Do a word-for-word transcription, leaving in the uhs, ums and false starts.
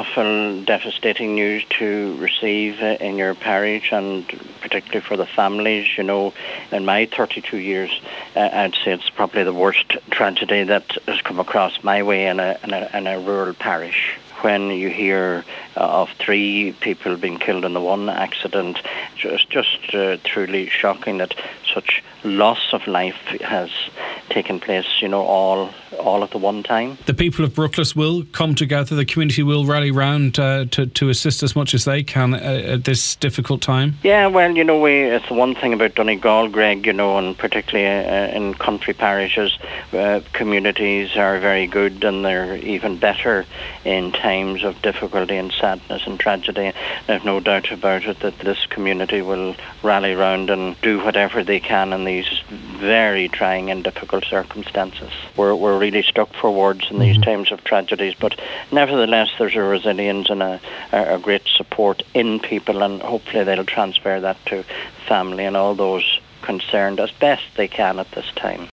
awful, devastating news to receive uh, in your parish, and particularly for the families. You know, in my thirty-two years, uh, I'd say it's probably the worst tragedy that has come across my way in a, in a, in a rural parish. When you hear uh, of three people being killed in the one accident, it's just uh, truly shocking that such loss of life has taken place, you know, all all at the one time. The people of Bruckless will come together, the community will rally round uh, to, to assist as much as they can uh, at this difficult time? Yeah, well, you know, we, it's the one thing about Donegal, Greg, you know, and particularly uh, in country parishes, uh, communities are very good, and they're even better in times of difficulty and sadness and tragedy. There's no doubt about it that this community will rally round and do whatever they can in these very trying and difficult circumstances. We're, we're really stuck for words in these mm-hmm. times of tragedies, but nevertheless there's a resilience and a, a great support in people, and hopefully they'll transfer that to family and all those concerned as best they can at this time.